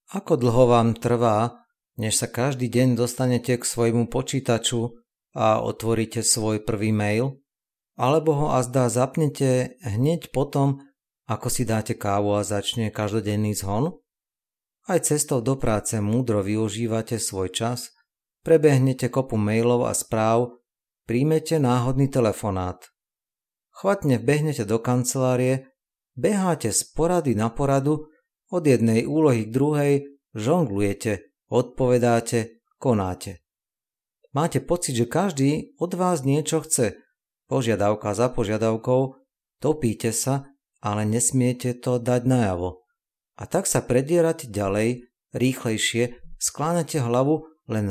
Ako dlho vám trvá, než sa každý deň dostanete k svojmu počítaču a otvoríte svoj prvý mail? Alebo ho azda zapnete hneď potom, ako si dáte kávu a začne každodenný zhon? Aj cestou do práce múdro využívate svoj čas, prebehnete kopu mailov a správ, príjmete náhodný telefonát. Chvatne vbehnete do kancelárie, beháte z porady na poradu, od jednej úlohy k druhej, žonglujete, odpovedáte, konáte. Máte pocit, že každý od vás niečo chce, požiadavka za požiadavkou, topíte sa, ale nesmiete to dať najavo. A tak sa predierate ďalej, rýchlejšie, skláňate hlavu, len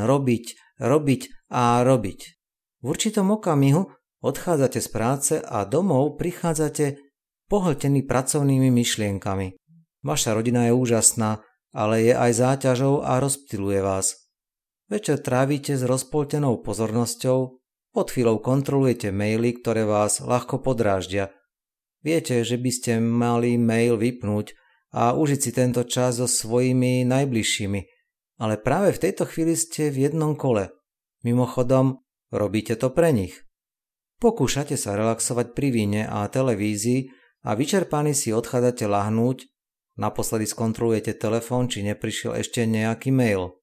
robiť a robiť. V určitom okamihu odchádzate z práce a domov prichádzate pohltení pracovnými myšlienkami. Vaša rodina je úžasná, ale je aj záťažou a rozptyluje vás. Večer trávite s rozpoltenou pozornosťou, pod chvíľou kontrolujete maily, ktoré vás ľahko podráždia. Viete, že by ste mali mail vypnúť a užiť si tento čas so svojimi najbližšími, ale práve v tejto chvíli ste v jednom kole. Mimochodom, robíte to pre nich. Pokúšate sa relaxovať pri víne a televízii a vyčerpaní si odchádzate ľahnúť, naposledy skontrolujete telefón, či neprišiel ešte nejaký mail.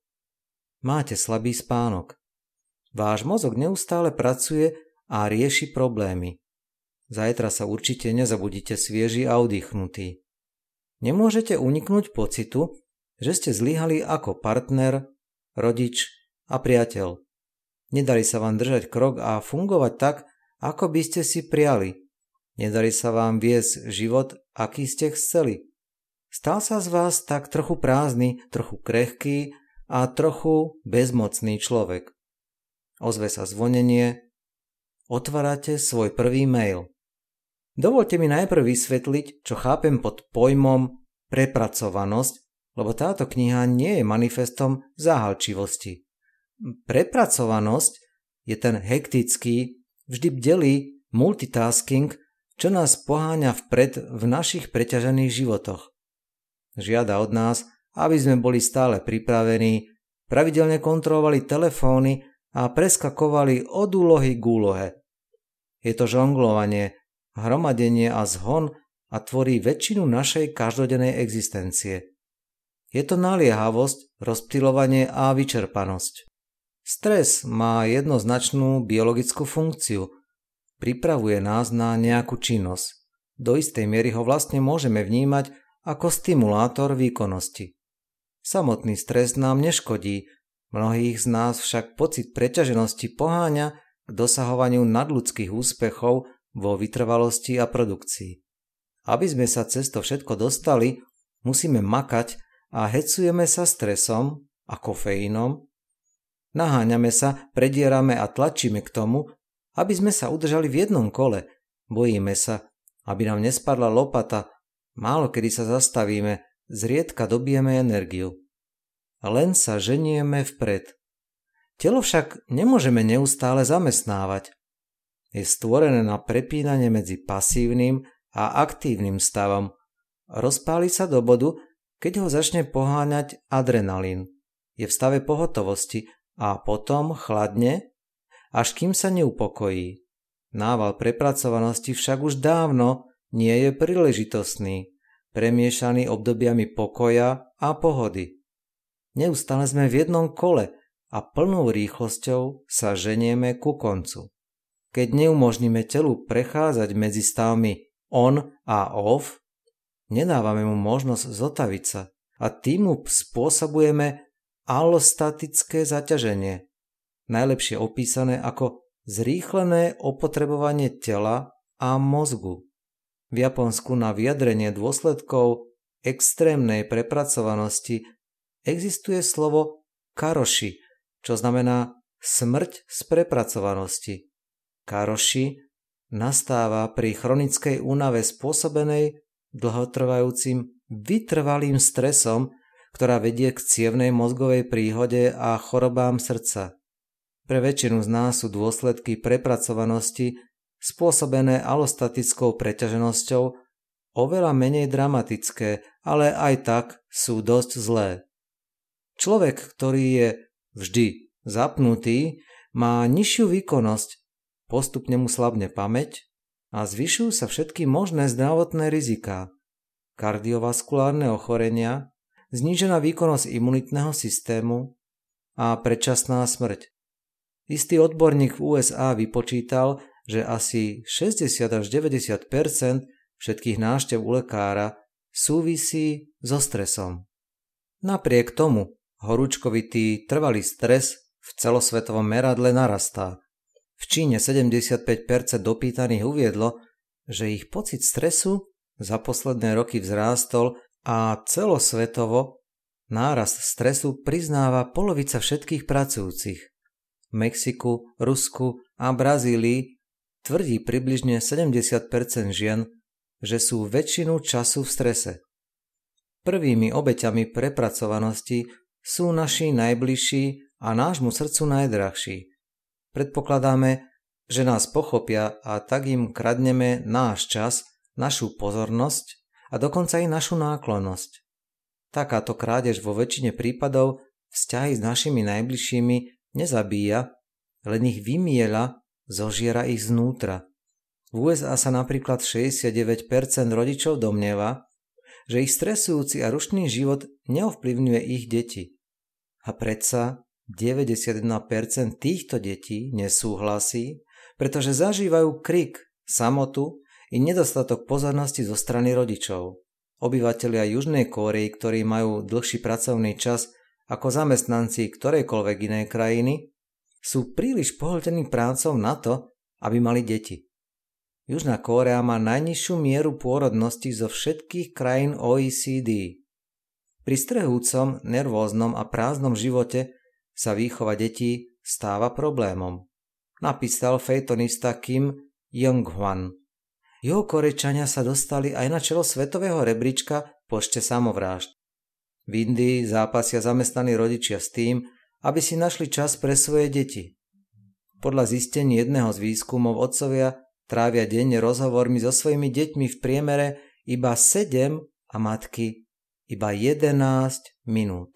Máte slabý spánok. Váš mozog neustále pracuje a rieši problémy. Zajtra sa určite nezabudíte svieži a oddychnutí. Nemôžete uniknúť pocitu, že ste zlyhali ako partner, rodič a priateľ. Nedarí sa vám držať krok a fungovať tak, ako by ste si priali. Nedarí sa vám viesť život, aký ste chceli. Stal sa z vás tak trochu prázdny, trochu krehký a trochu bezmocný človek. Ozve sa zvonenie. Otvárate svoj prvý mail. Dovoľte mi najprv vysvetliť, čo chápem pod pojmom prepracovanosť, lebo táto kniha nie je manifestom záhalčivosti. Prepracovanosť je ten hektický, vždy bdelý multitasking, čo nás poháňa vpred v našich preťažených životoch. Žiada od nás, aby sme boli stále pripravení, pravidelne kontrolovali telefóny a preskakovali od úlohy k úlohe. Je to žonglovanie, hromadenie a zhon a tvorí väčšinu našej každodennej existencie. Je to naliehavosť, rozptylovanie a vyčerpanosť. Stres má jednoznačnú biologickú funkciu. Pripravuje nás na nejakú činnosť. Do istej miery ho vlastne môžeme vnímať ako stimulátor výkonnosti. Samotný stres nám neškodí, mnohých z nás však pocit preťaženosti poháňa k dosahovaniu nadľudských úspechov vo vytrvalosti a produkcii. Aby sme sa cez to všetko dostali, musíme makať a hecujeme sa stresom a kofeínom. Naháňame sa, predierame a tlačíme k tomu, aby sme sa udržali v jednom kole. Bojíme sa, aby nám nespadla lopata. Málo kedy sa zastavíme, zriedka dobijeme energiu. Len sa ženieme vpred. Telo však nemôžeme neustále zamestnávať. Je stvorené na prepínanie medzi pasívnym a aktívnym stavom. Rozpáli sa do bodu, keď ho začne poháňať adrenalín. Je v stave pohotovosti a potom chladne, až kým sa neupokojí. Nával prepracovanosti však už dávno nie je príležitostný, premiešaný obdobiami pokoja a pohody. Neustále sme v jednom kole a plnou rýchlosťou sa ženieme ku koncu. Keď neumožníme telu prechádzať medzi stavmi on a off, nedávame mu možnosť zotaviť sa a tým mu spôsobujeme allostatické zaťaženie, najlepšie opísané ako zrýchlené opotrebovanie tela a mozgu. V Japonsku na vyjadrenie dôsledkov extrémnej prepracovanosti existuje slovo karoši, čo znamená smrť z prepracovanosti. Karoši nastáva pri chronickej únave spôsobenej dlhotrvajúcim vytrvalým stresom, ktorá vedie k cievnej mozgovej príhode a chorobám srdca. Pre väčšinu z nás sú dôsledky prepracovanosti spôsobené allostatickou preťaženosťou oveľa menej dramatické, ale aj tak sú dosť zlé. Človek, ktorý je vždy zapnutý, má nižšiu výkonnosť, postupne mu slabne pamäť a zvyšujú sa všetky možné zdravotné riziká, kardiovaskulárne ochorenia, znížená výkonnosť imunitného systému a predčasná smrť. Istý odborník v USA vypočítal, že asi 60 až 90% všetkých návštev u lekára súvisí so stresom. Napriek tomu horúčkovitý trvalý stres v celosvetovom meradle narastá. V Číne 75% dopýtaných uviedlo, že ich pocit stresu za posledné roky vzrástol a celosvetovo nárast stresu priznáva polovica všetkých pracujúcich. V Mexiku, Rusku a Brazílii tvrdí približne 70% žien, že sú väčšinu času v strese. Prvými obeťami prepracovanosti sú naši najbližší a nášmu srdcu najdrahší. Predpokladáme, že nás pochopia a tak im kradneme náš čas, našu pozornosť a dokonca aj našu náklonnosť. Takáto krádež vo väčšine prípadov vzťahy s našimi najbližšími nezabíja, len ich vymieľa, zožiera ich znútra. V USA sa napríklad 69% rodičov domnieva, že ich stresujúci a rušný život neovplyvňuje ich deti. A predsa 91% týchto detí nesúhlasí, pretože zažívajú krik, samotu i nedostatok pozornosti zo strany rodičov. Obyvatelia Južnej Kórey, ktorí majú dlhší pracovný čas ako zamestnanci ktorejkoľvek inej krajiny, sú príliš pohltení prácou na to, aby mali deti. Južná Kórea má najnižšiu mieru pôrodnosti zo všetkých krajín OECD. Pri strehúcom, nervóznom a prázdnom živote sa výchova detí stáva problémom, napísal fejtonista Kim Jong-hwan. Juhokorejčania sa dostali aj na čelo svetového rebríčka počte samovrážd. V Indii zápasia zamestnaní rodičia s tým, aby si našli čas pre svoje deti. Podľa zistení jedného z výskumov otcovia trávia denne rozhovormi so svojimi deťmi v priemere iba 7 a matky iba 11 minút.